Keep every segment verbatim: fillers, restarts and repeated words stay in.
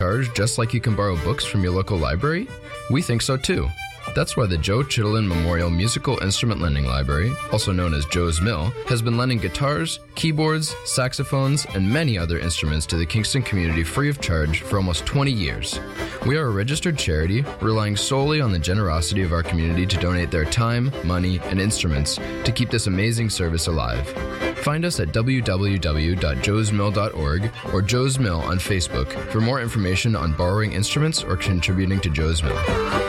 guitars just like you can borrow books from your local library? We think so too. That's why the Joe Chittenden Memorial Musical Instrument Lending Library, also known as Joe's Mill, has been lending guitars, keyboards, saxophones, and many other instruments to the Kingston community free of charge for almost twenty years. We are a registered charity, relying solely on the generosity of our community to donate their time, money, and instruments to keep this amazing service alive. Find us at w w w dot joes mill dot org or Joe's Mill on Facebook for more information on borrowing instruments or contributing to Joe's Mill.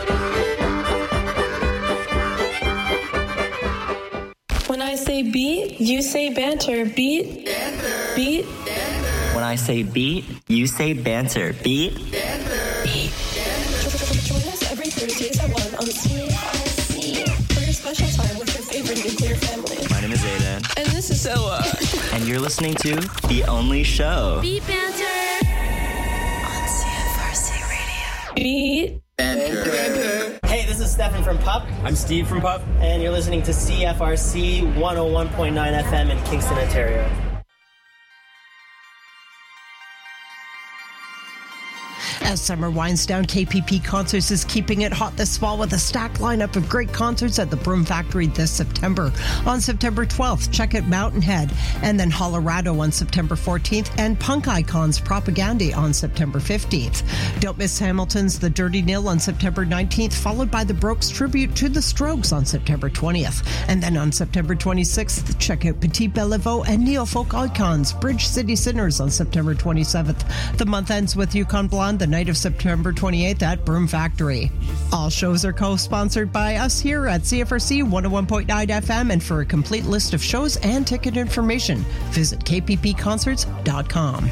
When I say beat, you say banter. Beat, banter. Beat. Banter. When I say beat, you say banter. Beat, banter. Beat. Join us every Thursdays at one on C F R C for your special time with your favorite nuclear family. My name is Aiden. And this is Zoa. And you're listening to The Only Show. Beat Banter on C F R C Radio. Beat Banter. Banter. Hey, this is Stefan from Pup. I'm Steve from Pup. And you're listening to C F R C one oh one point nine F M in Kingston, Ontario. As summer winds down, K P P Concerts is keeping it hot this fall with a stacked lineup of great concerts at the Broom Factory this September. On September twelfth, check out Mountain Head, and then Colorado on September fourteenth, and Punk Icons Propaganda on September fifteenth. Don't miss Hamilton's The Dirty Nil on September nineteenth, followed by the Brooks Tribute to the Strokes on September twentieth. And then on September twenty-sixth, check out Petit Bellevaux and Neo-Folk Icons Bridge City Sinners on September twenty-seventh. The month ends with Yukon Blonde the night of September twenty-eighth at Broom Factory. All shows are co-sponsored by us here at C F R C one oh one point nine F M, and for a complete list of shows and ticket information, visit k p p concerts dot com.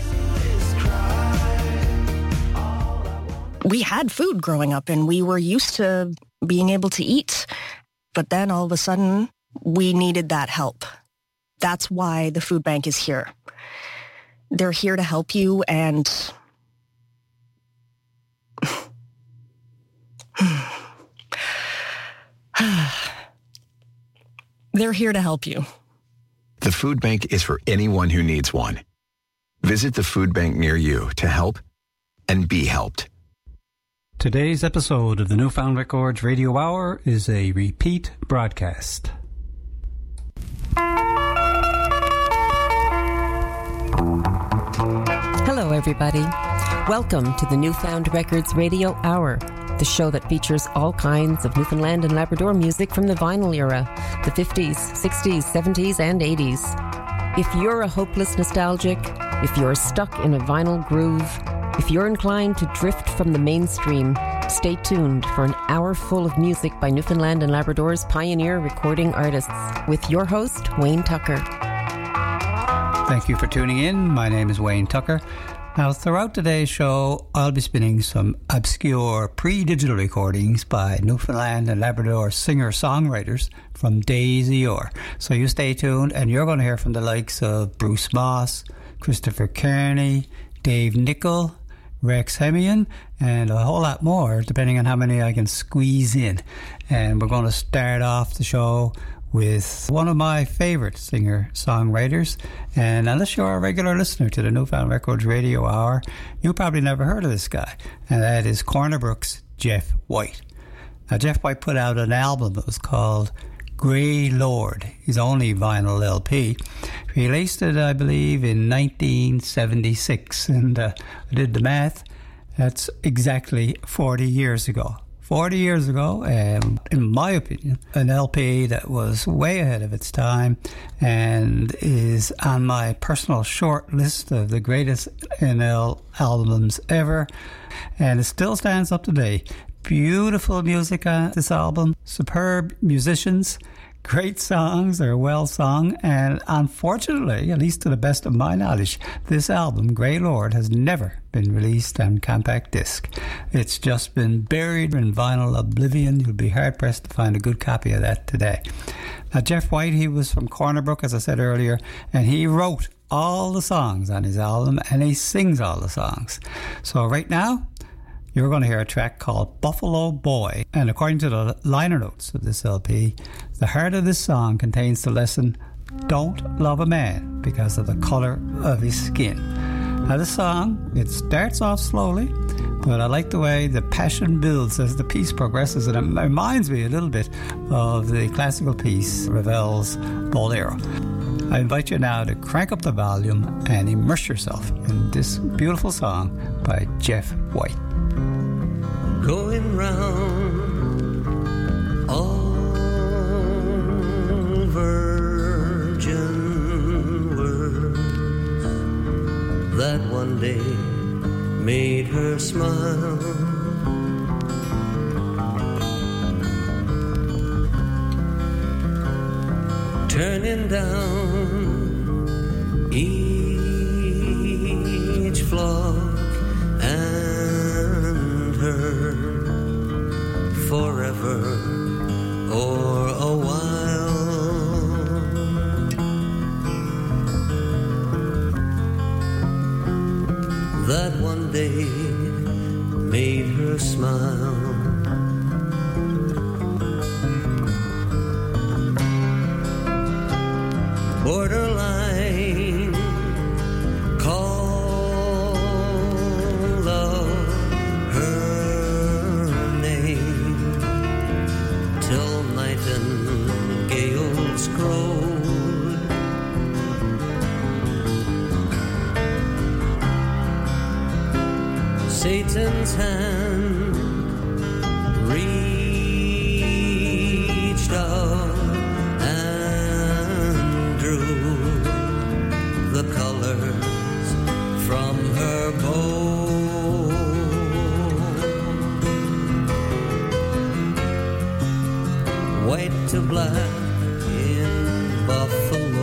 We had food growing up and we were used to being able to eat, but then all of a sudden we needed that help. That's why the food bank is here. They're here to help you, and they're here to help you. The food bank is for anyone who needs one. Visit the food bank near you to help and be helped. Today's episode of the Newfound Records Radio Hour is a repeat broadcast. Hello, everybody. Welcome to the Newfound Records Radio Hour, the show that features all kinds of Newfoundland and Labrador music from the vinyl era, the fifties, sixties, seventies, and eighties. If you're a hopeless nostalgic, if you're stuck in a vinyl groove, if you're inclined to drift from the mainstream, stay tuned for an hour full of music by Newfoundland and Labrador's pioneer recording artists with your host, Wayne Tucker. Thank you for tuning in. My name is Wayne Tucker. Now, throughout today's show, I'll be spinning some obscure pre-digital recordings by Newfoundland and Labrador singer-songwriters from days of yore. So you stay tuned, and you're going to hear from the likes of Bruce Moss, Christopher Kearney, Dave Nichol, Rex Hemian, and a whole lot more, depending on how many I can squeeze in. And we're going to start off the show with one of my favourite singer-songwriters. And unless you're a regular listener to the Newfound Records Radio Hour, you probably never heard of this guy. And that is Corner Brook's Jeff White. Now, Jeff White put out an album that was called Grey Lord, his only vinyl L P. He released it, I believe, in nineteen seventy-six. And uh, I did the math. That's exactly forty years ago. forty years ago, um, in my opinion, an L P that was way ahead of its time and is on my personal short list of the greatest N L albums ever, and it still stands up today. Beautiful music on this album, superb musicians, great songs, they're well sung, and unfortunately, at least to the best of my knowledge, this album, Grey Lord, has never been released on compact disc. It's just been buried in vinyl oblivion. You'll be hard pressed to find a good copy of that today. Now, Jeff White, he was from Corner Brook, as I said earlier, and he wrote all the songs on his album, and he sings all the songs. So right now, you're going to hear a track called Buffalo Boy. And according to the liner notes of this L P, the heart of this song contains the lesson, don't love a man because of the colour of his skin. Now this song, it starts off slowly, But I like the way the passion builds as the piece progresses, and it reminds me a little bit of the classical piece, Ravel's Bolero. I invite you now to crank up the volume and immerse yourself in this beautiful song by Jeff White. Going round all virgin words that one day made her smile. Turning down each flock and herd forever or a while. That one day made her smile. Borderline call of her name till nightingales crowed. Satan's hand reached out the colors from her bow. White to black in buffalo.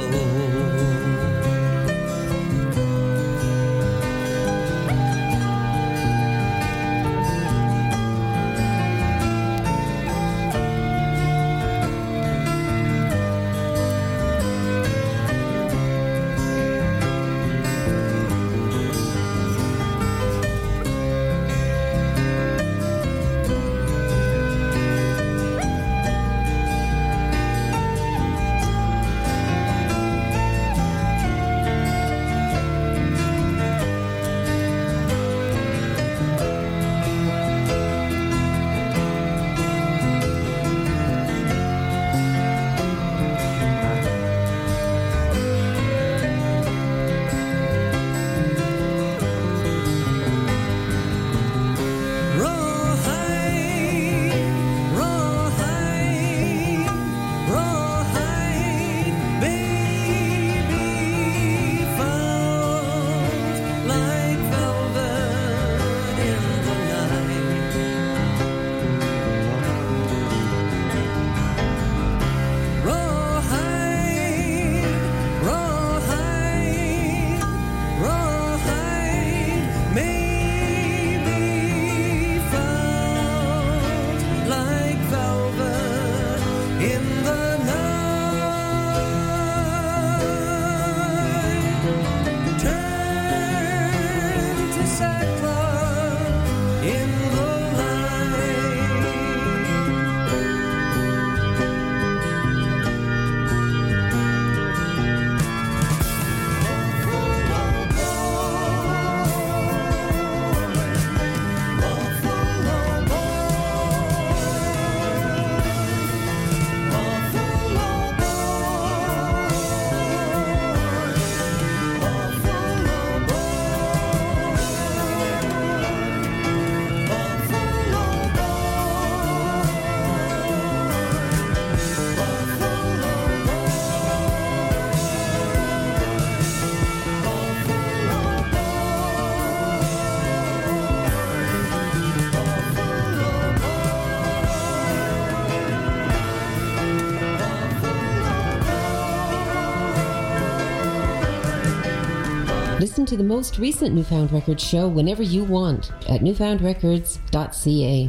Listen to the most recent Newfound Records show whenever you want at newfound records dot c a.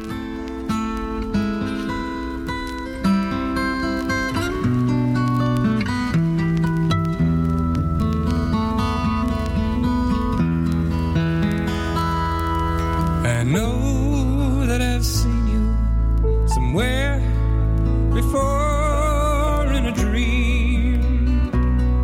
I know that I've seen you somewhere before in a dream.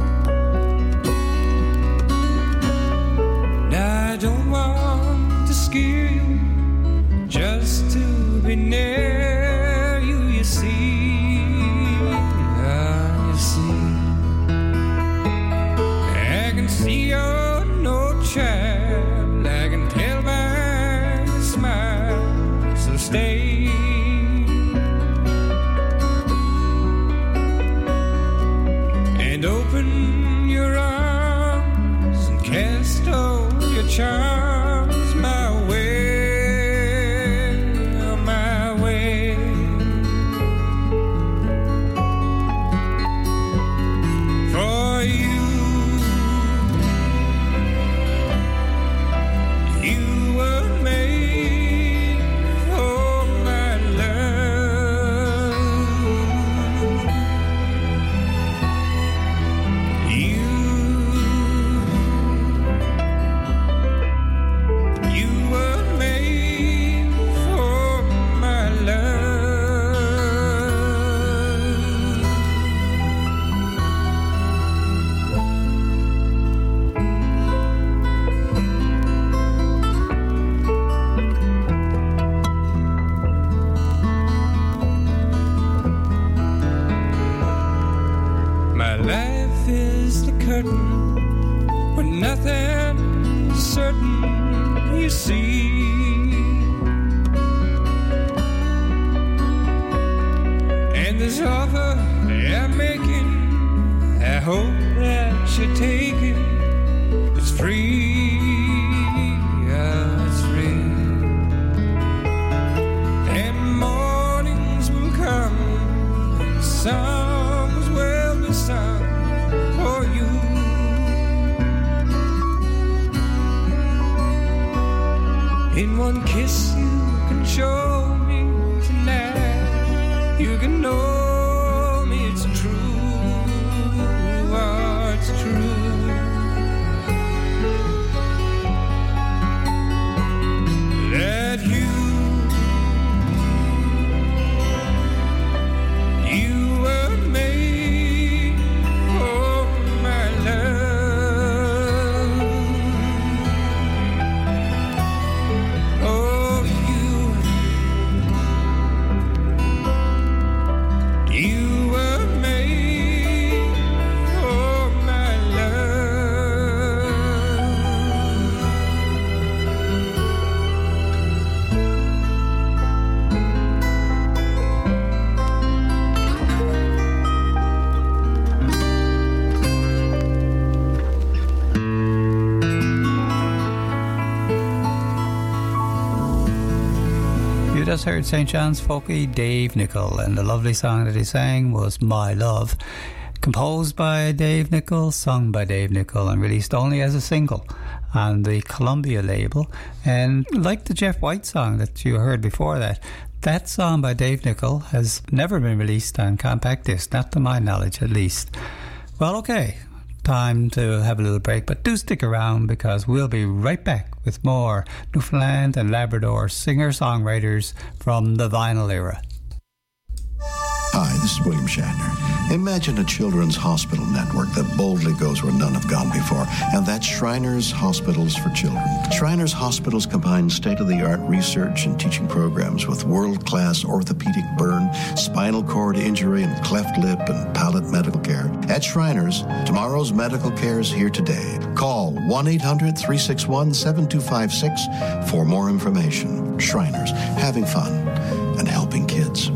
I don't want to scare kill you just to be near you, you see, ah, you see. I can see you're no child, I can tell by your smile, so stay. And open your arms and cast all your charms my way, my way. For you, you were made for my love. You, you were made for my love. My life is the curtain when nothing's certain, you see. And this offer I'm making, I hope that you take it. It's free, yeah, it's free. And mornings will come, songs will be sung for you. In one kiss you can show me tonight, you can know me, it's true, oh, it's true. That you, you were made for my love. Oh, you, you were made for my love. You just heard Saint John's folkie Dave Nichol, and the lovely song that he sang was My Love, composed by Dave Nichol, sung by Dave Nichol, and released only as a single on the Columbia label. And like the Jeff White song that you heard before that, that song by Dave Nichol has never been released on compact disc, not to my knowledge at least. Well, okay, time to have a little break, but do stick around because we'll be right back with more Newfoundland and Labrador singer-songwriters from the vinyl era. Hi, this is William Shatner. Imagine a children's hospital network that boldly goes where none have gone before, and that's Shriners Hospitals for Children. Shriners Hospitals combine state-of-the-art research and teaching programs with world-class orthopedic burn, spinal cord injury, and cleft lip and palate medical care. At Shriners, tomorrow's medical care is here today. Call one eight hundred, three six one, seven two five six for more information. Shriners, having fun and helping kids.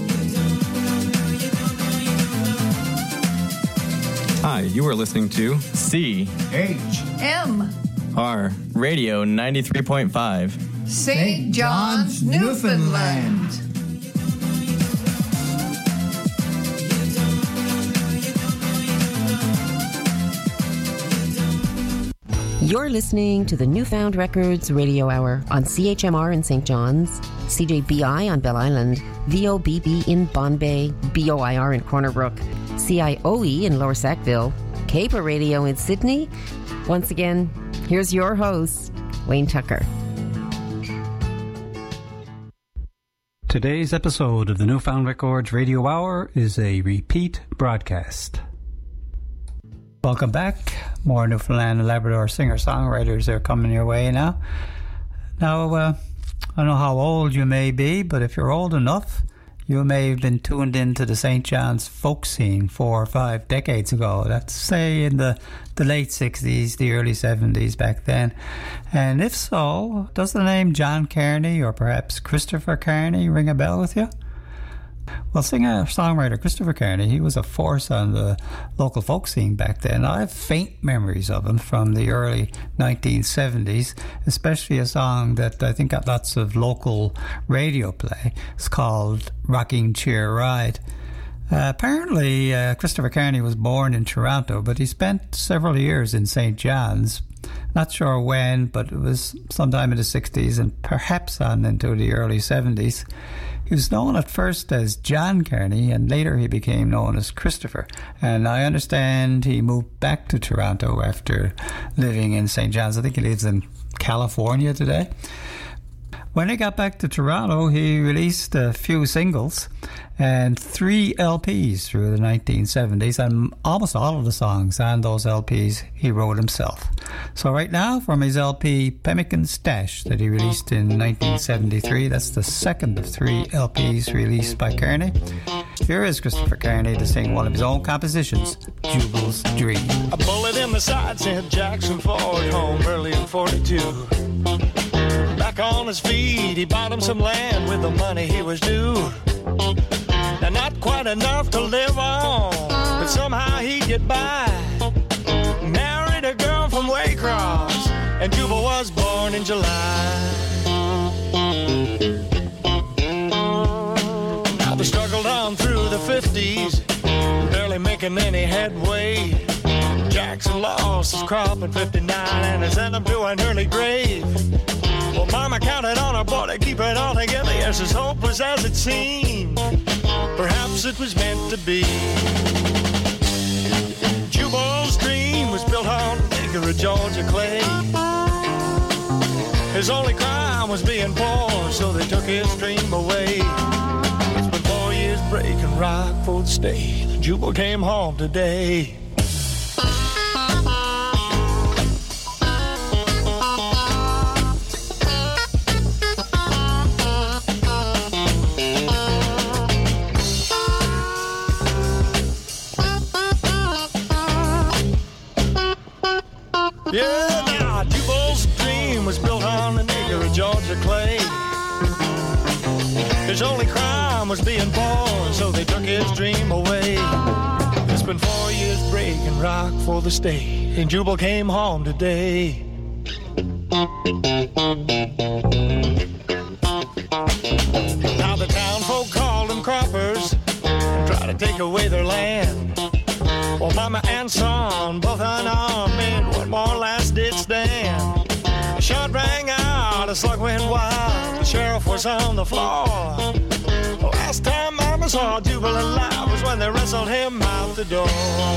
Hi, you are listening to C H M R Radio ninety-three point five Saint John's, Newfoundland. You're listening to the Newfound Records Radio Hour on C H M R in Saint John's, C J B I on Bell Island, V O B B in Bombay, B O I R in Corner Brook, C I O E in Lower Sackville, Caper Radio in Sydney. Once again, here's your host, Wayne Tucker. Today's episode of the Newfound Records Radio Hour is a repeat broadcast. Welcome back. More Newfoundland and Labrador singer-songwriters are coming your way now. Now, uh, I don't know how old you may be, but if you're old enough, you may have been tuned into the Saint John's folk scene four or five decades ago. That's, say, in the, the late sixties, the early seventies back then. And if so, does the name John Kearney or perhaps Christopher Kearney ring a bell with you? Well, singer-songwriter Christopher Kearney, he was a force on the local folk scene back then. I have faint memories of him from the early nineteen seventies, especially a song that I think got lots of local radio play. It's called Rocking Chair Ride. Uh, apparently, uh, Christopher Kearney was born in Toronto, but he spent several years in Saint John's. Not sure when, but it was sometime in the sixties and perhaps on into the early seventies. He was known at first as John Kearney, and later he became known as Christopher. And I understand he moved back to Toronto after living in Saint John's. I think he lives in California today. When he got back to Toronto, he released a few singles and three L Ps through the nineteen seventies, and almost all of the songs on those L Ps he wrote himself. So right now, from his L P Pemmican Stash that he released in nineteen seventy-three, that's the second of three L Ps released by Kearney. Here is Christopher Kearney to sing one of his own compositions, Jubal's Dream. A bullet in the side sent Jackson Ford home early in forty-two. Back on his feet, he bought him some land with the money he was due. Now, not quite enough to live on, but somehow he'd get by. Married a girl from Waycross, and Jubal was born in July. Now they struggled on through the fifties, barely making any headway. Jackson lost his crop in fifty-nine, and it sent him to an early grave. Well, Mama counted on her boy to keep it all together. Yes, as hopeless as it seemed, perhaps it was meant to be. Jubal's dream was built on a acre of Georgia clay. His only crime was being poor, so they took his dream away. It's been four years breaking rock for the state. Jubal came home today. Yeah, now Jubal's dream was built on an acre of Georgia clay. His only crime was being born, so they took his dream away. It's been four years breaking rock for the state, and Jubal came home today. Now the town folk called them croppers and tried to take away their land. Well, Mama and son, both unarmed, made one more last-ditch stand. A shot rang out, a slug went wild, the sheriff was on the floor. The last time Mama saw Jubal alive was when they wrestled him out the door.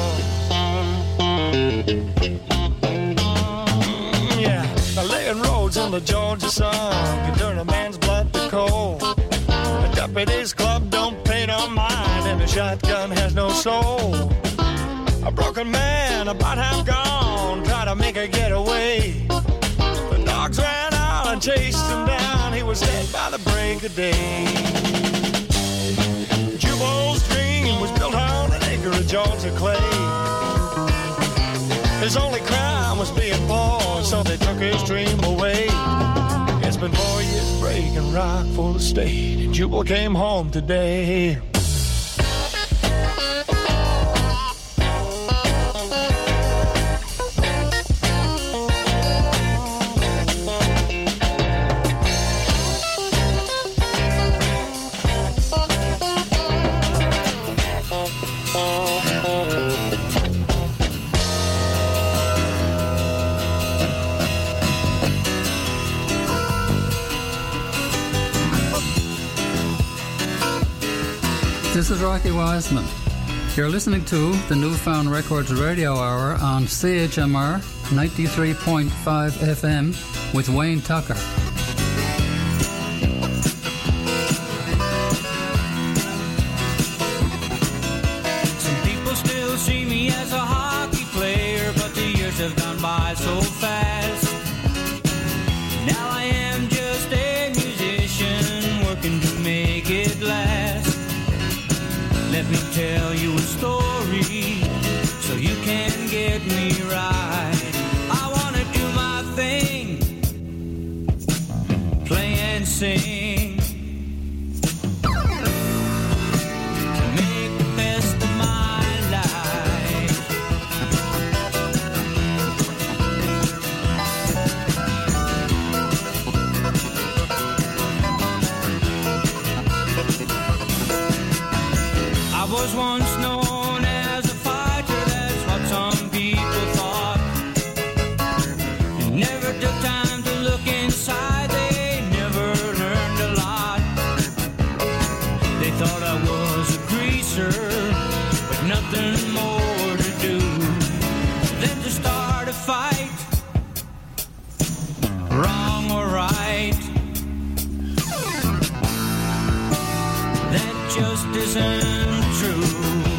Mm, yeah, the laying roads in the Georgia sun can turn a man's blood to cold. The deputy's club don't pay no mind, and the shotgun has no soul. A broken man, about half gone, tried to make a getaway. The dogs ran out and chased him down. He was dead by the break of day. Jubal's dream was built on an acre of Georgia clay. His only crime was being poor, so they took his dream away. It's been four years breaking rock for the state, and Jubal came home today. This is Rocky Wiseman. You're listening to the Newfound Records Radio Hour on C H M R ninety-three point five F M with Wayne Tucker. Some people still see me as a hockey player, but the years have gone by so fast. Now I am just play and sing. Make the best of my life. I was once known as a fighter, that's what some people thought. Never took time to look inside, they never learned a lot. They thought I was a greaser, but nothing more to do than to start a fight, wrong or right. That just isn't true.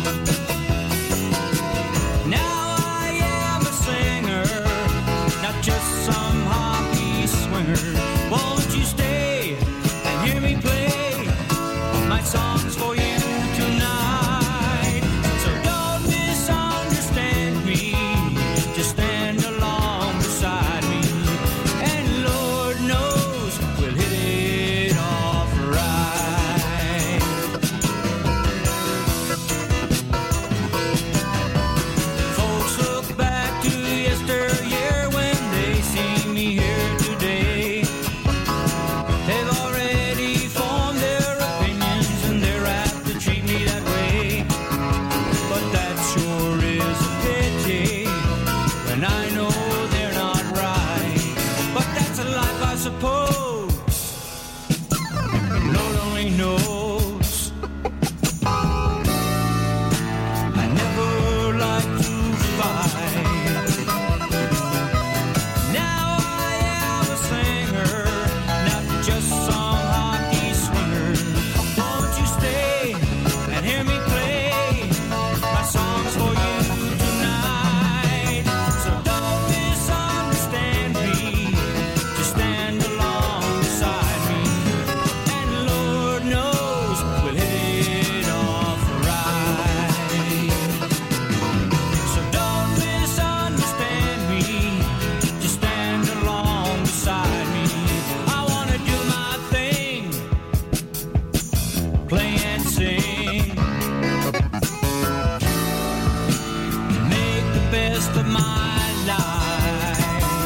Now I am a singer, not just some hockey swinger. Won't you stay and hear me play my songs for you tonight? So don't misunderstand me, just stand along beside me, and Lord knows we'll hit it off right. Folks look back to yesteryear when they see me here today. They've already formed their opinions and they're apt to treat me that way. But that sure is a pity when I know they're not right. But that's a life, I suppose. Lord only knows. I never like to fight. Now I am a singer, not just some hockey swinger. Won't you stay and hear me play my songs for you tonight? So don't misunderstand me, just stand along beside me, and Lord knows we'll hit it off right. So don't misunderstand me, just stand along beside me. I wanna do my thing, play and sing, make the best of my life.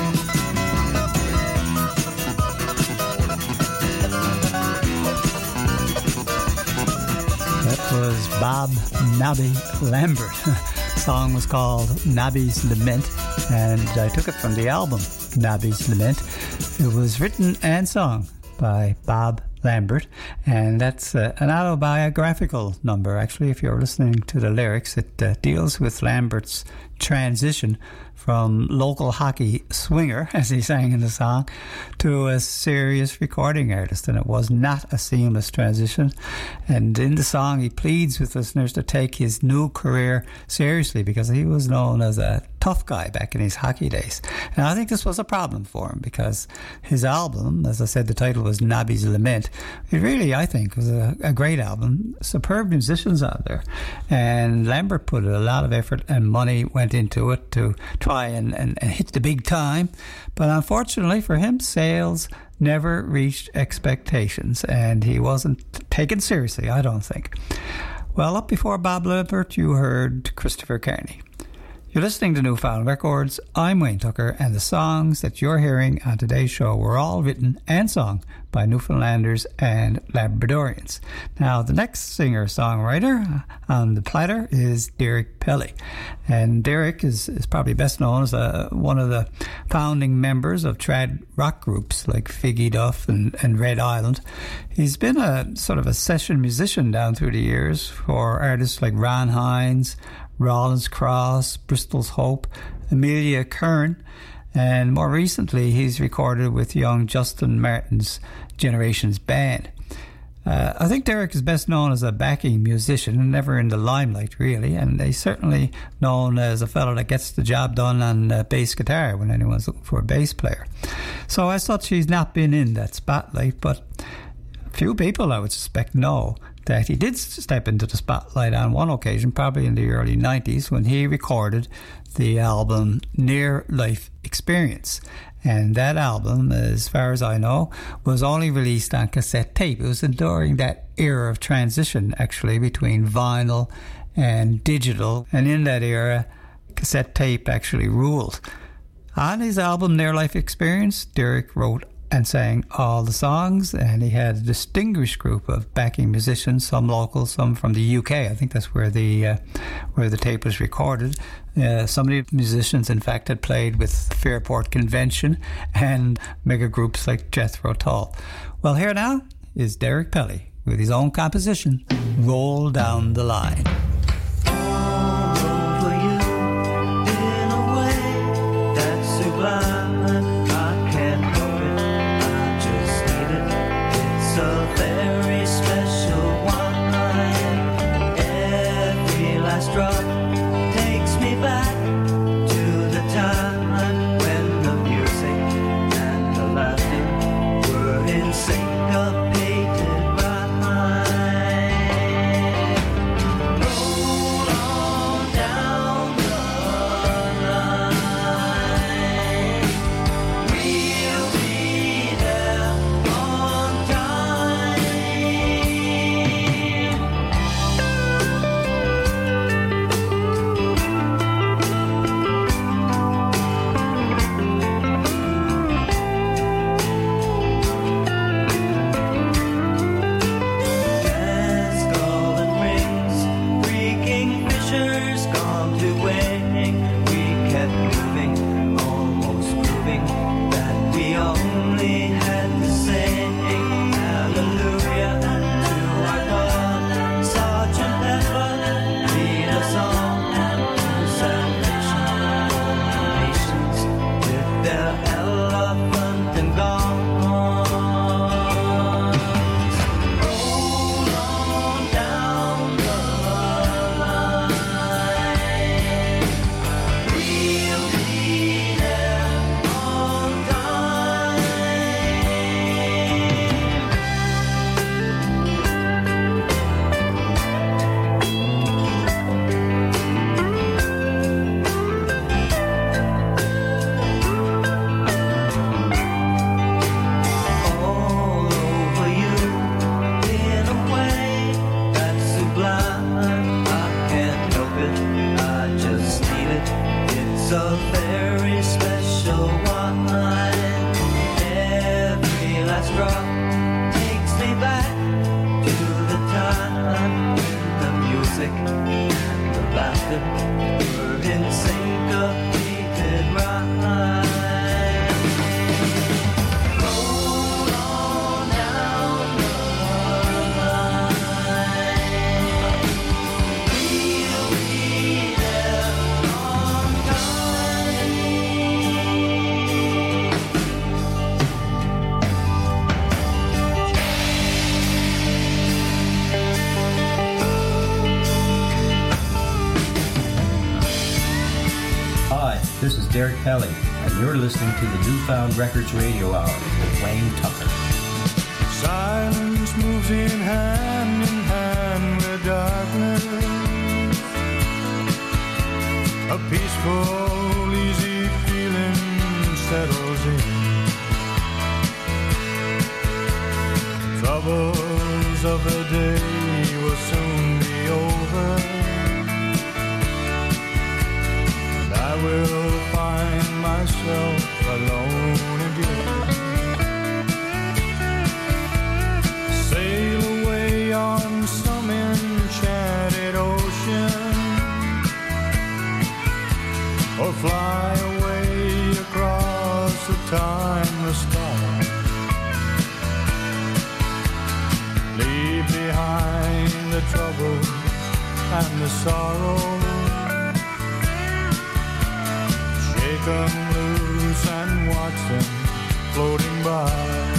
That was Bob Nobby Lambert. The song was called Nobby's Lament, and I took it from the album Nobby's Lament. It was written and sung by Bob Lambert, and that's uh, an autobiographical number. Actually, if you're listening to the lyrics, it uh, deals with Lambert's transition from local hockey swinger, as he sang in the song, to a serious recording artist, and it was not a seamless transition. And in the song, he pleads with listeners to take his new career seriously, because he was known as a tough guy back in his hockey days. And I think this was a problem for him, because his album, as I said, the title was Nobby's Lament. It really, I think, was a, a great album. Superb musicians out there. And Lambert put a lot of effort and money went into it to try and, and, and hit the big time. But unfortunately for him, sales never reached expectations, and he wasn't taken seriously, I don't think. Well, up before Bob Lambert, you heard Christopher Kearney. You're listening to Newfound Records. I'm Wayne Tucker, and the songs that you're hearing on today's show were all written and sung by Newfoundlanders and Labradorians. Now, the next singer-songwriter on the platter is Derek Pelly. And Derek is, is probably best known as a, one of the founding members of trad rock groups like Figgy Duff and, and Red Island. He's been a sort of a session musician down through the years for artists like Ron Hines, Rollins Cross, Bristol's Hope, Amelia Kern, and more recently he's recorded with young Justin Martin's Generations Band. Uh, I think Derek is best known as a backing musician, never in the limelight really, and he's certainly known as a fellow that gets the job done on uh, bass guitar when anyone's looking for a bass player. So as such, he's not been in that spotlight, but few people, I would suspect, know that he did step into the spotlight on one occasion, probably in the early nineties, when he recorded the album Near Life Experience. And that album, as far as I know, was only released on cassette tape. It was during that era of transition, actually, between vinyl and digital. And in that era, cassette tape actually ruled. On his album, Near Life Experience, Derek wrote and sang all the songs, and he had a distinguished group of backing musicians, some local, some from the U K. I think that's where the uh, where the tape was recorded. Uh, some of the musicians, in fact, had played with Fairport Convention and mega groups like Jethro Tull. Well, here now is Derek Pelly with his own composition, Roll Down the Line. Derek Pelly, and you're listening to the Newfound Records Radio Hour with Wayne Tucker. Silence moves in hand in hand with darkness. A peaceful, easy feeling settles in. Troubles of the day will soon be over. I will find myself alone again. Sail away on some enchanted ocean, or fly away across the timeless sky. Leave behind the trouble and the sorrow. Shake them loose and watch them floating by.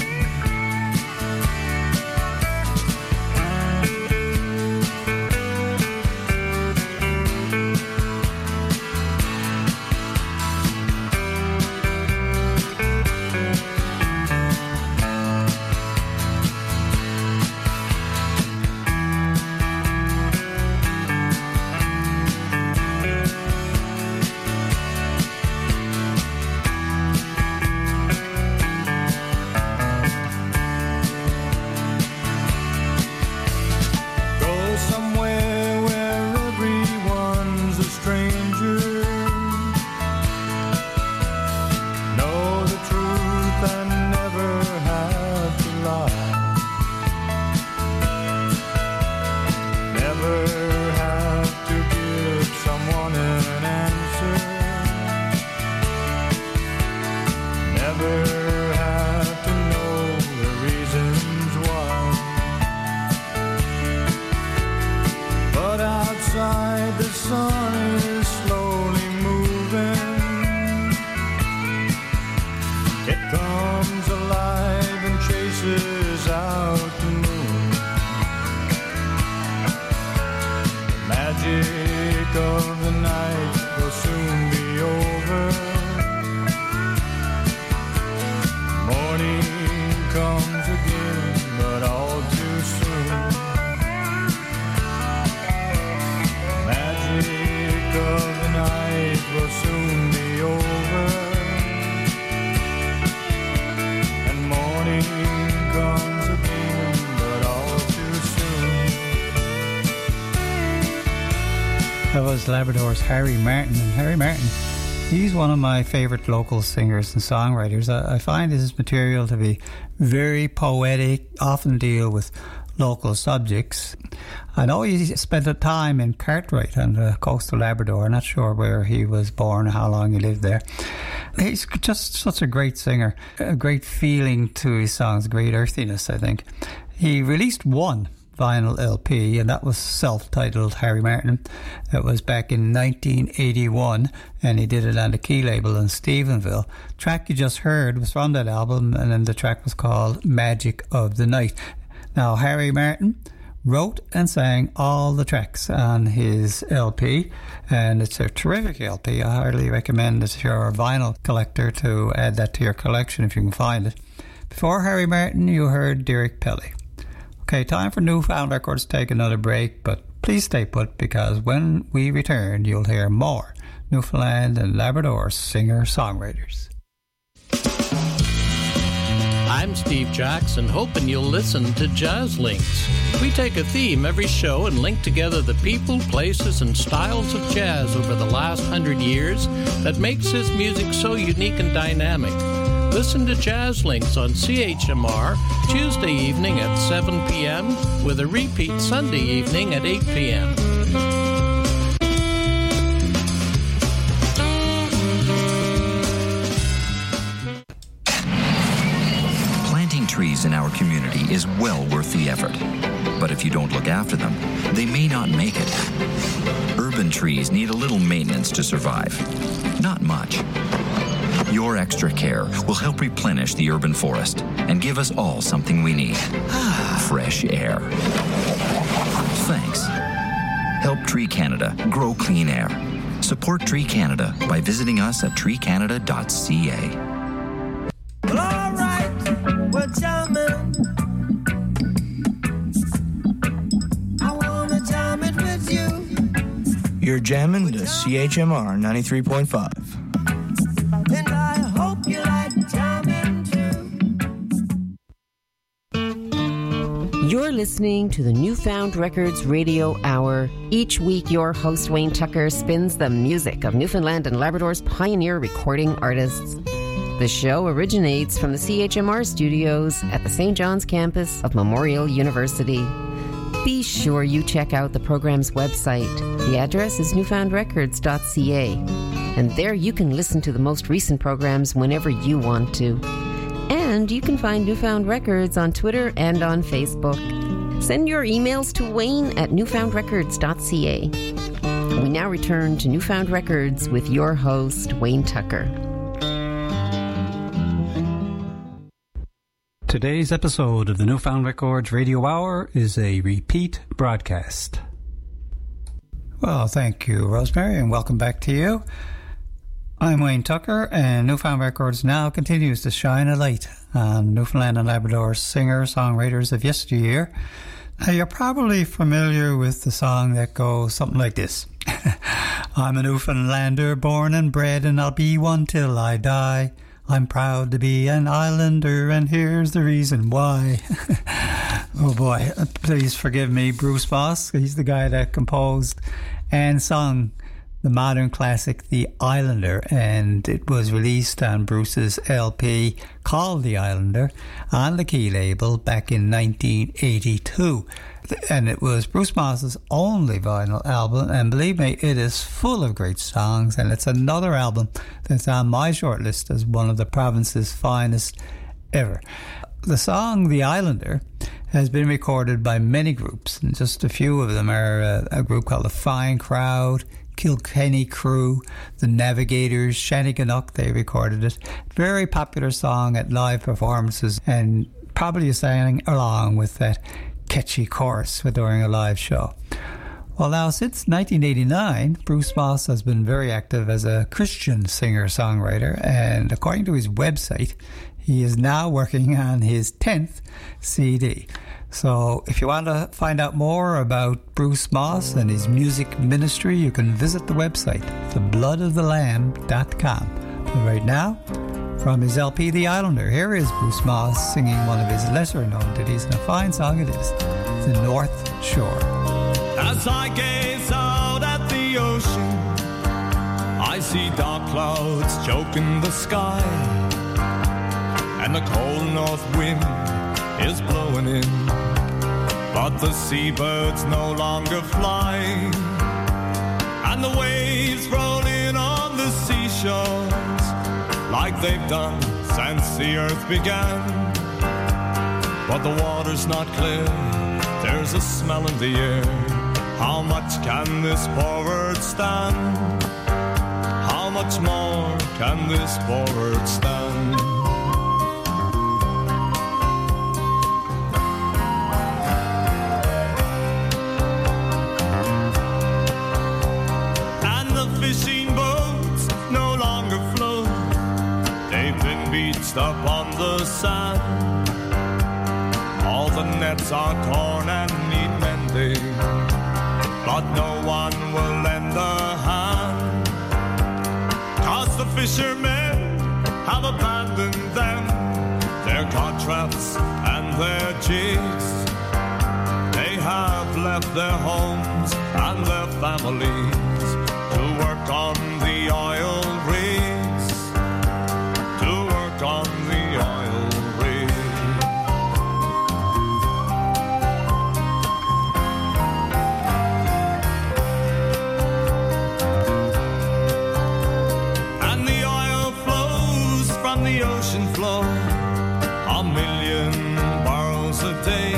without the moon. The magic of the night will soon be over. Morning comes again, but all too soon. The magic of the night will soon be over. And morning comes again, but all too soon. That was Labrador's Harry Martin. And Harry Martin, he's one of my favourite local singers and songwriters. I, I find his material to be very poetic, often deal with local subjects. I know he spent a time in Cartwright on the coast of Labrador. I'm not sure where he was born or how long he lived there. He's just such a great singer, a great feeling to his songs, great earthiness, I think. He released one vinyl L P, and that was self-titled Harry Martin. It was back in nineteen eighty-one, and he did it on the Key label in Stephenville. The track you just heard was from that album, and then the track was called Magic of the Night. Now, Harry Martin wrote and sang all the tracks on his L P, and it's a terrific L P. I highly recommend it if you're a vinyl collector to add that to your collection if you can find it. Before Harry Martin, you heard Derek Pelly. Okay, time for Newfound Records to take another break, but please stay put because when we return, you'll hear more Newfoundland and Labrador singer-songwriters. I'm Steve Jackson, hoping you'll listen to Jazz Links. We take a theme every show and link together the people, places, and styles of jazz over the last hundred years that makes this music so unique and dynamic. Listen to Jazz Links on C H M R Tuesday evening at seven p.m. with a repeat Sunday evening at eight p.m. Planting trees in our community is well worth the effort. But if you don't look after them, they may not make it. Urban trees need a little maintenance to survive. Not much. Your extra care will help replenish the urban forest and give us all something we need. Fresh air. Thanks. Help Tree Canada grow clean air. Support Tree Canada by visiting us at tree canada dot c a. Well, all right, we're jamming. I wanna jam it with you. You're jamming to C H M R ninety-three point five. And I hope you like jamming too. You're listening to the Newfound Records Radio Hour. Each week, your host, Wayne Tucker, spins the music of Newfoundland and Labrador's pioneer recording artists. The show originates from the C H M R studios at the Saint John's campus of Memorial University. Be sure you check out the program's website. The address is newfound records dot c a. And there you can listen to the most recent programs whenever you want to. And you can find Newfound Records on Twitter and on Facebook. Send your emails to Wayne at newfound records dot c a. We now return to Newfound Records with your host, Wayne Tucker. Today's episode of the Newfound Records Radio Hour is a repeat broadcast. Well, thank you, Rosemary, and welcome back to you. I'm Wayne Tucker, and Newfound Records now continues to shine a light on Newfoundland and Labrador singer-songwriters of yesteryear. Now, you're probably familiar with the song that goes something like this. I'm a Newfoundlander, born and bred, and I'll be one till I die. I'm proud to be an islander, and here's the reason why. Oh boy, please forgive me, Bruce Moss. He's the guy that composed and sung the modern classic The Islander, and it was released on Bruce's L P called The Islander on the Key label back in nineteen eighty-two. And it was Bruce Moss's only vinyl album, and believe me, it is full of great songs, and it's another album that's on my short list as one of the province's finest ever. The song The Islander has been recorded by many groups, and just a few of them are a, a group called The Fine Crowd, Kilkenny Crew, The Navigators, Shannigannock, they recorded it. Very popular song at live performances, and probably sang along with that catchy chorus during a live show. Well, now, since nineteen eighty-nine, Bruce Moss has been very active as a Christian singer-songwriter, and according to his website, he is now working on his tenth C D. So if you want to find out more about Bruce Moss and his music ministry, you can visit the website, the blood of the lamb dot com. But right now, from his L P The Islander, here is Bruce Moss singing one of his lesser-known ditties, and a fine song it is, The North Shore. As I gaze out at the ocean, I see dark clouds choking the sky, and the cold north wind is blowing in, but the seabirds no longer fly, and the waves roll in on the seashores like they've done since the earth began. But the water's not clear, there's a smell in the air. How much can this poor earth stand? How much more can this poor earth stand? And the fishing boats no longer float, they've been beached up on the sand. All the nets are torn and need mending, but no one will lend a hand, 'cause the fishermen have abandoned them, their cod traps and their jigs. They have left their homes and their families to work on the oil rigs, to work on the oil rigs. The ocean floor, a million barrels a day,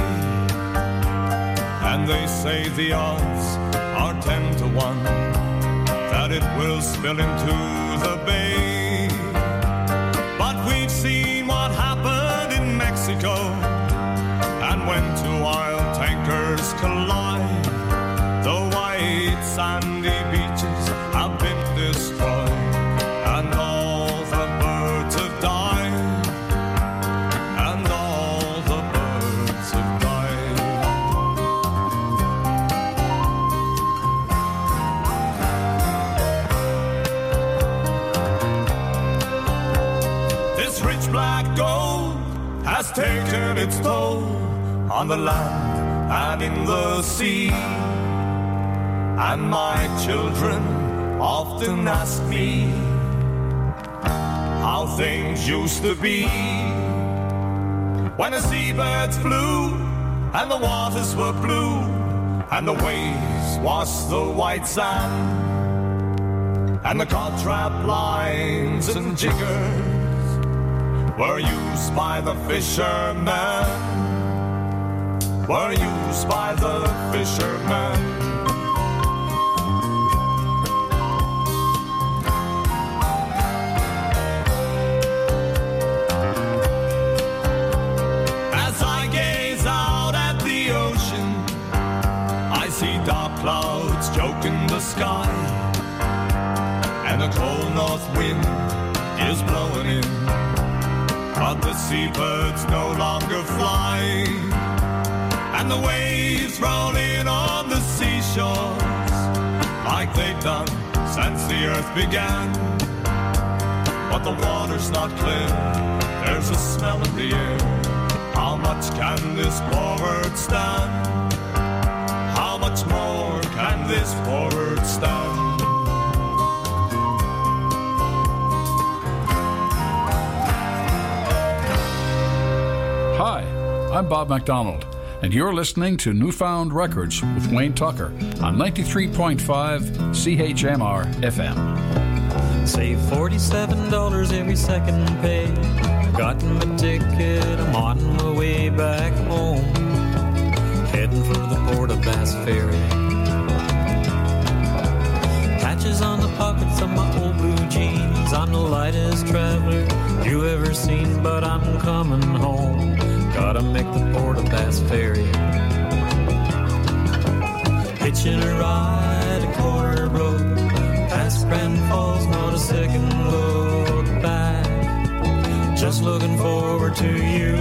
and they say the odds are ten to one that it will spill into the bay. But we've seen what happened in Mexico, and when two oil tankers collide, the white sandy beaches have been destroyed, and all the birds have died, and all the birds have died. This rich black gold has taken its toll on the land and in the sea, and my children often ask me how things used to be, when the seabirds flew and the waters were blue and the waves washed the white sand, and the cod trap lines and jiggers were used by the fishermen, were used by the fishermen. Dark clouds choking the sky, and the cold north wind is blowing in, but the seabirds no longer fly, and the waves roll in on the seashores like they've done since the earth began. But the water's not clear, there's a smell in the air. How much can this poor earth stand? How much more can this poor earth stand? Hi, I'm Bob MacDonald, and you're listening to Newfound Records with Wayne Tucker on ninety-three point five C H M R F M. Save forty-seven dollars every second pay. Got my ticket, I'm on my way back home, heading for the Port of Bass Ferry. Patches on the pockets of my old blue jeans, I'm the lightest traveler you ever seen, but I'm coming home. Got a Gotta make the Port of Bass Ferry. Hitching a ride a corner road, past Grand Falls, not a second look back. Just looking forward to you.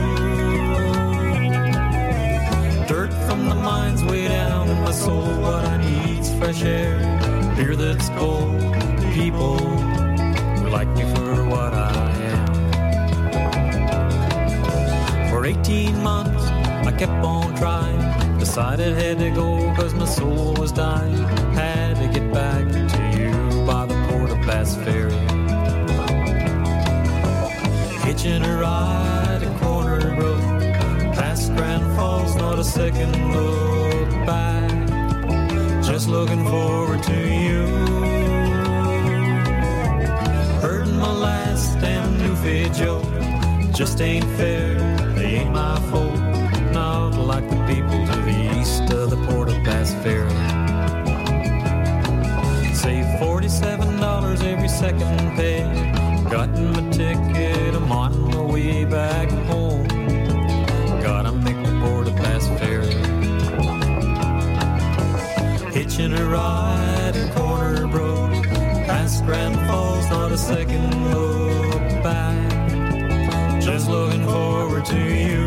Dirt from the mines way down in my soul. What I need's fresh air, beer that's cold, people who like me for what I am. For eighteen months I kept on trying, decided had to go cause my soul was dying. Had to get back to you by the Port of Bass Ferry. Hitching a ride a corner road, past Grand Falls, not a second look back. Just looking forward to you. Hurting my last damn Newfie joke, just ain't fair, they ain't my fault. Not like the people to the east of the Port of Bass Ferry. Save forty-seven dollars every second pay. Gotten my ticket, I'm on my way back home. Gotta make the Port of Bass Ferry. Hitching a ride a corner road, past Grand Falls, not a second look back. Just looking forward to you.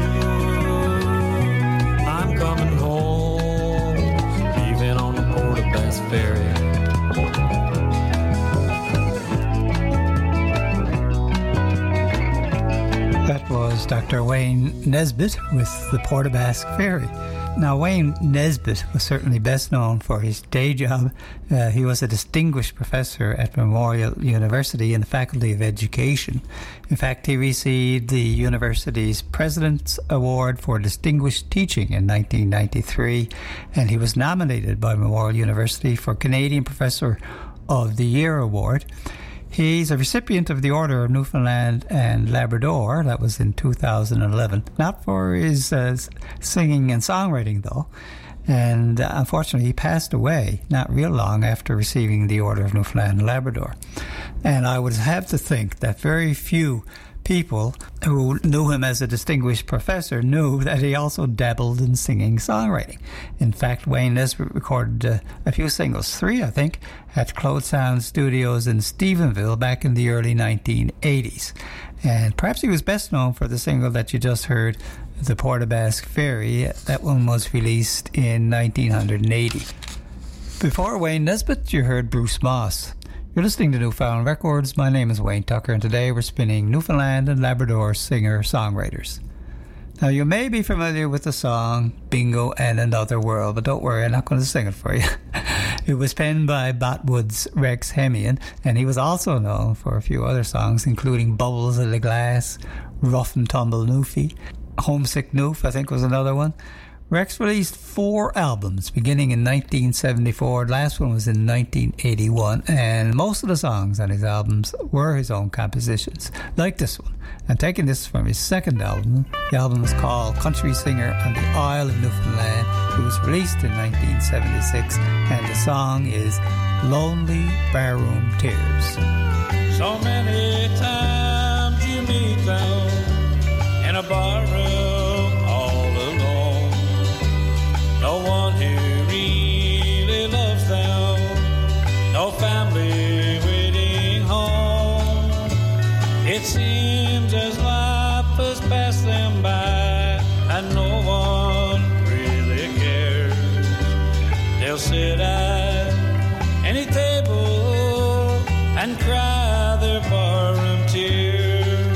I'm coming home, leaving on the Port of Bass Ferry. That was Doctor Wayne Nesbitt with the Port of Bass Ferry. Now, Wayne Nesbitt was certainly best known for his day job. Uh, he was a distinguished professor at Memorial University in the Faculty of Education. In fact, he received the university's President's Award for Distinguished Teaching in nineteen ninety-three, and he was nominated by Memorial University for Canadian Professor of the Year Award. He's a recipient of the Order of Newfoundland and Labrador. That was in two thousand eleven. Not for his uh, singing and songwriting, though. And uh, unfortunately, he passed away not real long after receiving the Order of Newfoundland and Labrador. And I would have to think that very few people who knew him as a distinguished professor knew that he also dabbled in singing songwriting. In fact, Wayne Nesbitt recorded uh, a few singles, three I think, at Cloud Sound Studios in Stephenville back in the early nineteen eighties. And perhaps he was best known for the single that you just heard, The Port of Bass Ferry. That one was released in nineteen eighty. Before Wayne Nesbitt, you heard Bruce Moss. You're listening to Newfound Records. My name is Wayne Tucker, and today we're spinning Newfoundland and Labrador singer-songwriters. Now, you may be familiar with the song Bingo and Another World, but don't worry, I'm not going to sing it for you. It was penned by Botwood's Rex Hemian, and he was also known for a few other songs, including Bubbles of the Glass, Rough and Tumble Newfie, Homesick Noof, I think was another one. Rex released four albums beginning in nineteen seventy-four. The last one was in nineteen eighty-one, and most of the songs on his albums were his own compositions, like this one. I'm taking this from his second album. The album is called Country Singer on the Isle of Newfoundland. It was released in nineteen seventy-six, and the song is Lonely Barroom Tears. So many times you meet them in a barroom all alone. No one who really loves them, no family waiting home. It seems as life has passed them by and no one really cares. They'll sit at any table and cry their barroom tears.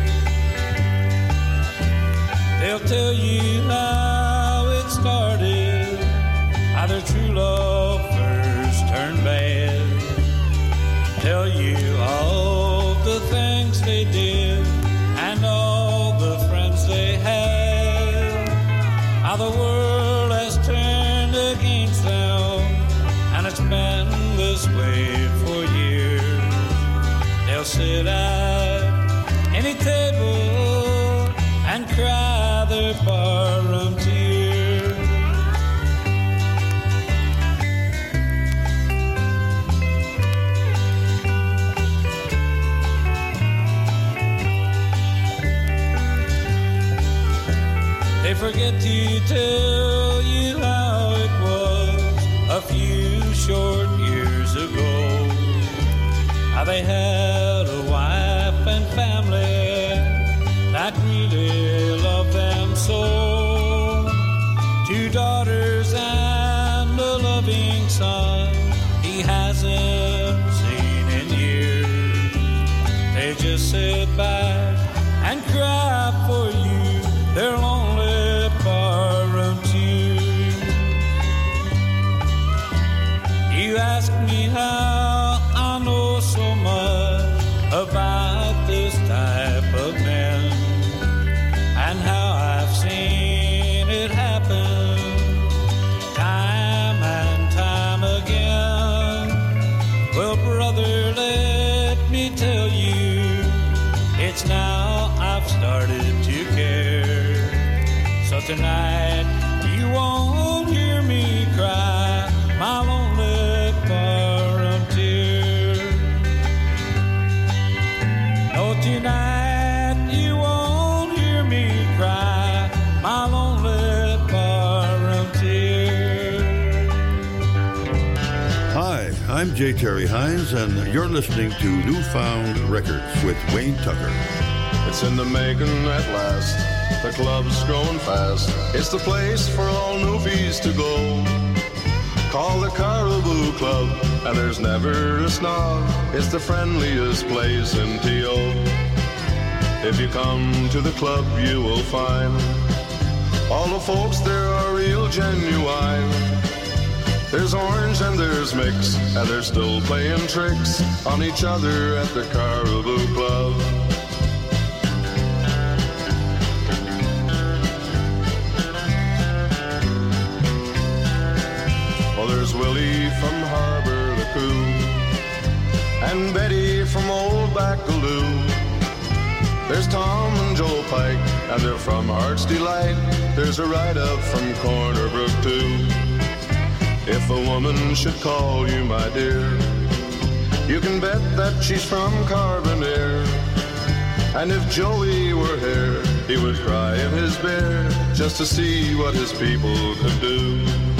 They'll tell you how it started, how their true love first turned bad. Tell you all the things they did and all the friends they had. How the world has turned against them and it's been this way for years. They'll sit at any table and cry their barroom tears. tell you how it was a few short years ago. How they had a wife and family that really loved them so. Two daughters and a loving son he hasn't seen in years. They just sit back and cry for you, their lonely barroom tears. You ask me how I know so much about this type of men, and how I've seen it happen time and time again. Well, brother, let me tell you, it's now I've started to care. So tonight you won't hear me cry my lonely barroom tear. No, tonight you won't hear me cry my lonely barroom tear. Hi, I'm J. Terry Hines, and you're listening to Newfound Records with Wayne Tucker. It's in the making at last. The club's growing fast. It's the place for all newfies to go. Call the Caribou Club, and there's never a snob. It's the friendliest place in T O. If you come to the club, you will find all the folks there are real genuine. There's orange and there's mix, and they're still playing tricks on each other at the Caribou Club. Well, there's Willie from Harbor the Coo, and Betty from Old Bacaloo. There's Tom and Joe Pike, and they're from Heart's Delight. There's a ride-up from Corner Brook, too. If a woman should call you my dear, you can bet that she's from Carbonear. And if Joey were here, he would cry in his beer just to see what his people could do.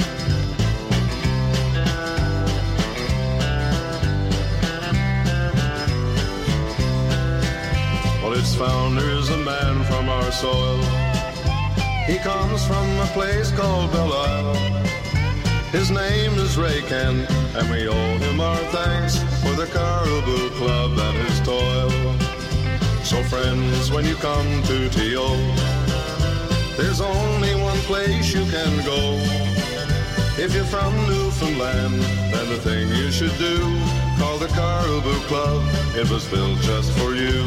Well, its founder's a man from our soil. He comes from a place called Belle Isle. His name is Ray Kent, and we owe him our thanks for the Caribou Club and his toil. So friends, when you come to T O, there's only one place you can go. If you're from Newfoundland, then the thing you should do, call the Caribou Club, it was built just for you.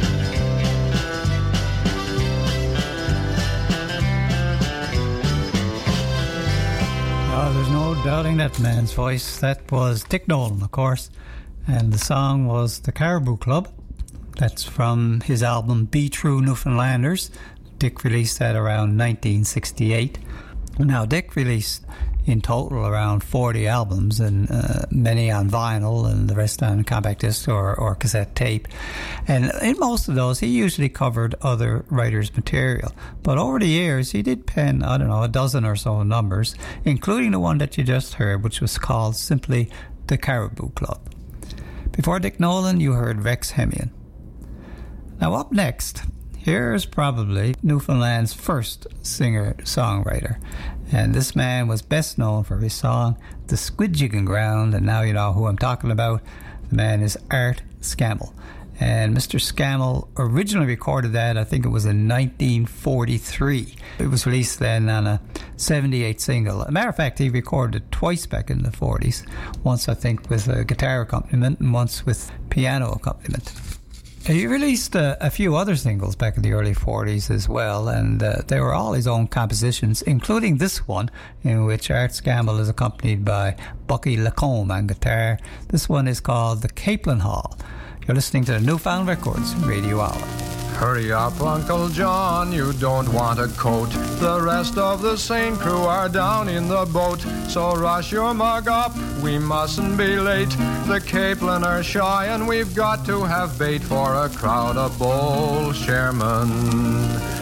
Oh, there's no doubting that man's voice. That was Dick Nolan, of course. And the song was The Caribou Club. That's from his album Be True Newfoundlanders. Dick released that around nineteen sixty-eight. Now, Dick released in total around forty albums, and uh, many on vinyl and the rest on compact disc or, or cassette tape. And in most of those, he usually covered other writers' material. But over the years, he did pen, I don't know, a dozen or so numbers, including the one that you just heard, which was called simply The Caribou Club. Before Dick Nolan, you heard Rex Hemian. Now, up next, here's probably Newfoundland's first singer-songwriter. And this man was best known for his song, The Squidjigging Ground, and now you know who I'm talking about. The man is Art Scammell. And Mister Scammell originally recorded that, I think it was in nineteen forty-three. It was released then on a seventy-eight single. As a matter of fact, he recorded it twice back in the forties. Once, I think, with a guitar accompaniment, and once with piano accompaniment. He released uh, a few other singles back in the early forties as well, and uh, they were all his own compositions, including this one, in which Art Scammell is accompanied by Bucky Lacombe on guitar. This one is called The Capelin Hall. You're listening to the Newfound Records Radio Hour. Hurry up, Uncle John, you don't want a coat. The rest of the Saint crew are down in the boat. So rush your mug up, we mustn't be late. The Capelin are shy and we've got to have bait for a crowd of bull shermen.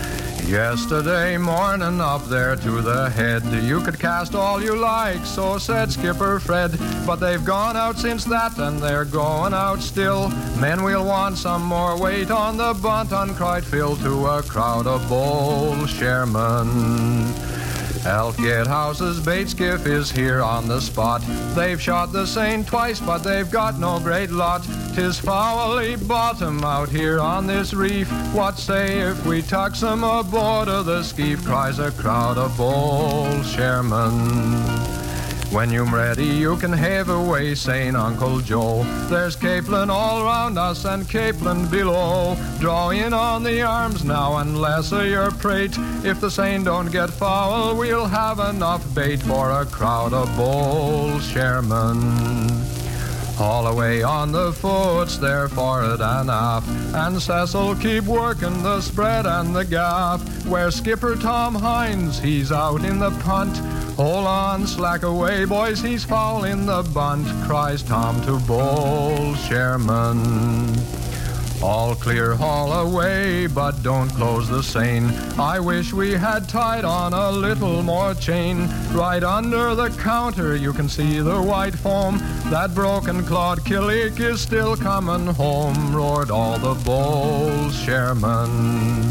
Yesterday morning up there to the head, you could cast all you like, so said Skipper Fred. But they've gone out since that, and they're going out still. Men, we'll want some more weight on the bunt, on cried Phil to a crowd of bold sharemen. Elf Gatehouse's bait skiff is here on the spot. They've shot the Seine twice, but they've got no great lot. 'Tis foully bottom out here on this reef. What say if we tucks 'em aboard of the skiff, cries a crowd of bold sharemen. When you're ready, you can have away, saying Uncle Joe. There's Capelin all round us and Capelin below. Draw in on the arms now and less of your prate. If the Seine don't get foul, we'll have enough bait for a crowd of bold sharemen. All away on the foots, they're for'ard and aft, and Cecil keep working the spread and the gaff. Where Skipper Tom Hines, he's out in the punt. Hold on, slack away, boys, he's foul in the bunt, cries Tom to bold sharemen. All clear, haul away, but don't close the Seine. I wish we had tied on a little more chain. Right under the counter you can see the white foam. That broken Claude Killick is still coming home, roared all the bold sharemen.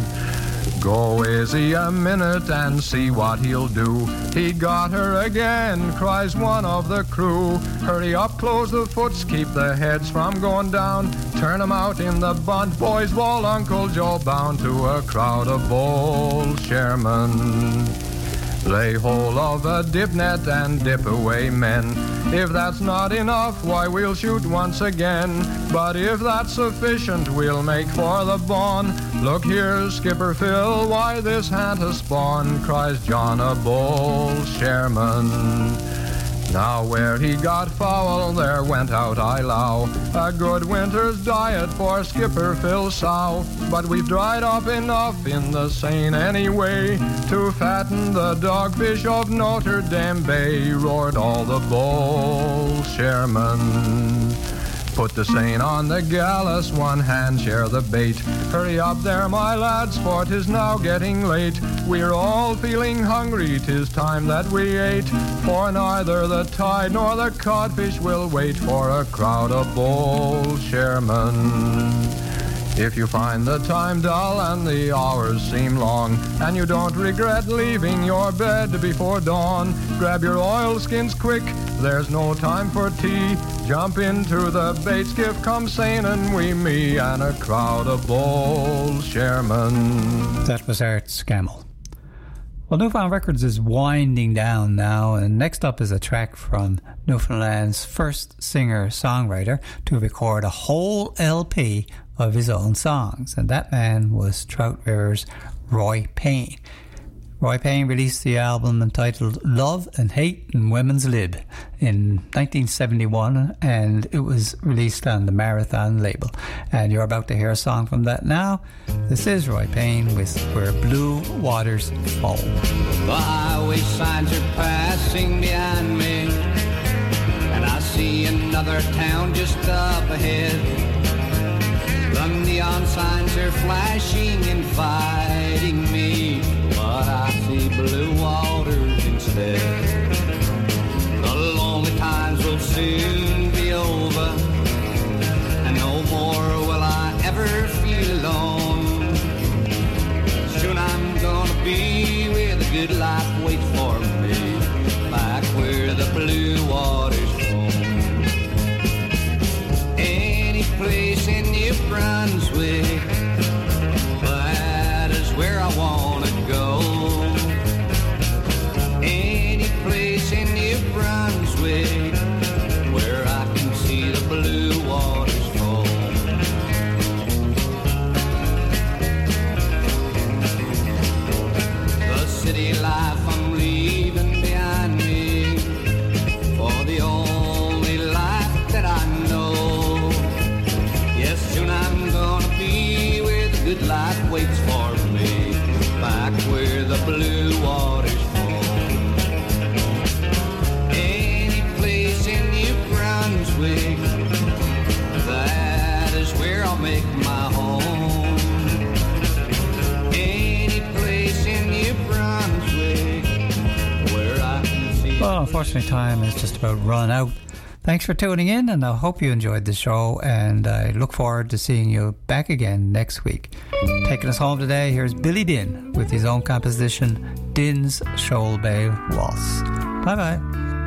Go easy a minute and see what he'll do. He got her again, cries one of the crew. Hurry up, close the foots, keep the heads from going down. Turn 'em out in the bunt, boys, bawled Uncle Joe, bound to a crowd of bold sharemen. Lay hold of a dip net and dip away, men. If that's not enough, why, we'll shoot once again. But if that's sufficient, we'll make for the Bawn. Look here, Skipper Phil, why this ha'n't a spawn, cries John, a bold shareman. Now where he got foul, there went out, I allow, a good winter's diet for Skipper Phil's sow. But we've dried up enough in the Seine anyway to fatten the dogfish of Notre Dame Bay, roared all the bold sharemen. Put the Seine on the gallus, one hand share the bait. Hurry up there, my lads, for 'tis now getting late. We're all feeling hungry, 'tis time that we ate. For neither the tide nor the codfish will wait for a crowd of bold sharemen. If you find the time dull and the hours seem long, and you don't regret leaving your bed before dawn, grab your oilskins quick, there's no time for tea. Jump into the bait skiff, come sailing we me, and a crowd of bold sharemen. That was Art Scammell. Well, Newfound Records is winding down now, and next up is a track from Newfoundland's first singer-songwriter to record a whole L P of his own songs, and that man was Trout River's Roy Payne. Roy Payne released the album entitled Love and Hate and Women's Lib in nineteen seventy-one, and it was released on the Marathon label. And you're about to hear a song from that now. This is Roy Payne with Where Blue Waters Fall. The highway signs are passing behind me, and I see another town just up ahead. The neon signs are flashing, inviting me, but I see blue waters instead. The lonely times will soon be over, and no more will I ever feel alone. Soon I'm gonna be where the good life waits for me, back where the blue waters flow. Any place in New Brunswick, that is where I wanna go. Well, unfortunately, time is just about run out. Thanks for tuning in, and I hope you enjoyed the show, and I look forward to seeing you back again next week. Taking us home today, here's Billy Din with his own composition, Din's Shoal Bay Waltz. Bye-bye.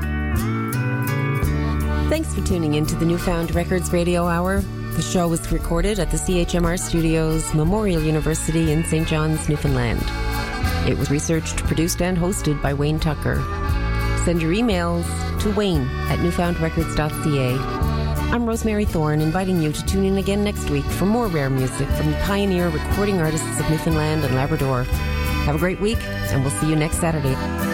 Thanks for tuning in to the Newfound Records Radio Hour. The show was recorded at the C H M R Studios, Memorial University in Saint John's, Newfoundland. It was researched, produced, and hosted by Wayne Tucker. Send your emails to wayne at newfound records dot c a. I'm Rosemary Thorne, inviting you to tune in again next week for more rare music from the pioneer recording artists of Newfoundland and Labrador. Have a great week, and we'll see you next Saturday.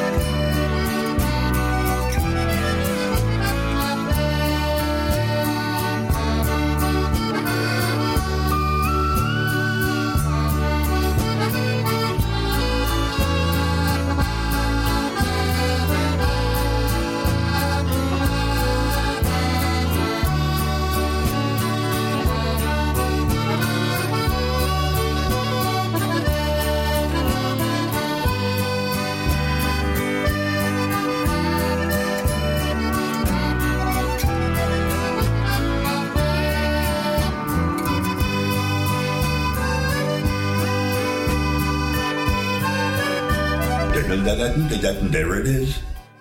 There it is.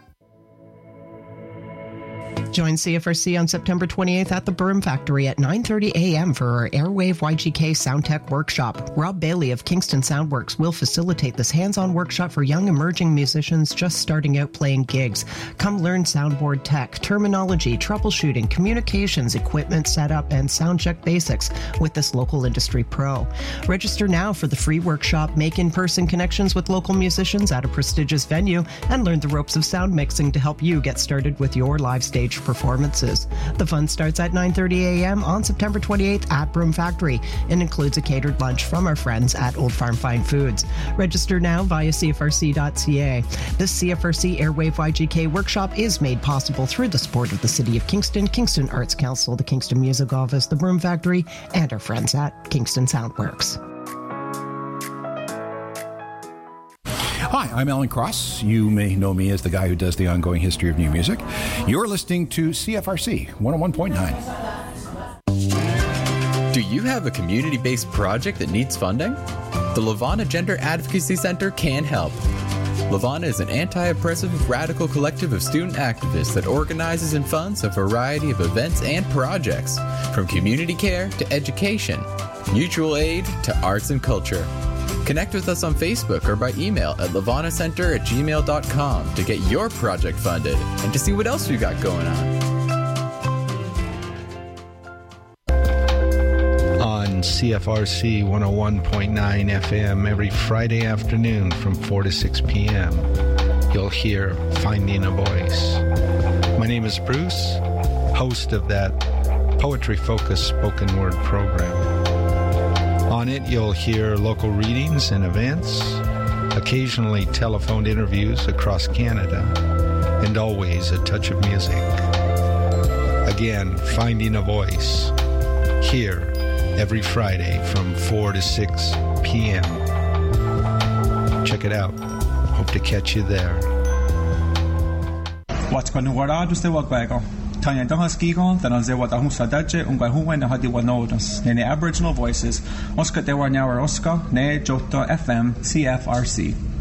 Join C F R C on September twenty-eighth at the Broom Factory at nine thirty a.m. for our Airwave Y G K Sound Tech Workshop. Rob Bailey of Kingston Soundworks will facilitate this hands-on workshop for young emerging musicians just starting out playing gigs. Come learn soundboard tech, terminology, troubleshooting, communications, equipment setup, and sound check basics with this local industry pro. Register now for the free workshop, make in-person connections with local musicians at a prestigious venue, and learn the ropes of sound mixing to help you get started with your live stage performances. The fun starts at nine thirty a.m. on September twenty-eighth at Broom Factory and includes a catered lunch from our friends at Old Farm Fine Foods. Register now via c f r c dot c a. This C F R C Airwave Y G K workshop is made possible through the support of the City of Kingston, Kingston Arts Council, the Kingston Music Office, the Broom Factory, and our friends at Kingston Soundworks. Hi, I'm Alan Cross. You may know me as the guy who does the ongoing history of new music. You're listening to C F R C one oh one point nine. Do you have a community-based project that needs funding? The Levana Gender Advocacy Center can help. Levana is an anti-oppressive, radical collective of student activists that organizes and funds a variety of events and projects, from community care to education, mutual aid to arts and culture. Connect with us on Facebook or by email at levanacenter at gmail dot com to get your project funded and to see what else we got going on. On C F R C one oh one point nine F M every Friday afternoon from four to six p.m. you'll hear Finding a Voice. My name is Bruce, host of that poetry-focused spoken word program. On it, you'll hear local readings and events, occasionally telephoned interviews across Canada, and always a touch of music. Again, Finding a Voice, here every Friday from four to six p.m. Check it out. Hope to catch you there. What's going on? Just the Tanya Donhaskigon, the Nanzewa Husadaj, Ungahuan, the Hadiwanodas, Nene Aboriginal Voices, Oscar de Warnawa Oscar, Ne Jota F M, C F R C.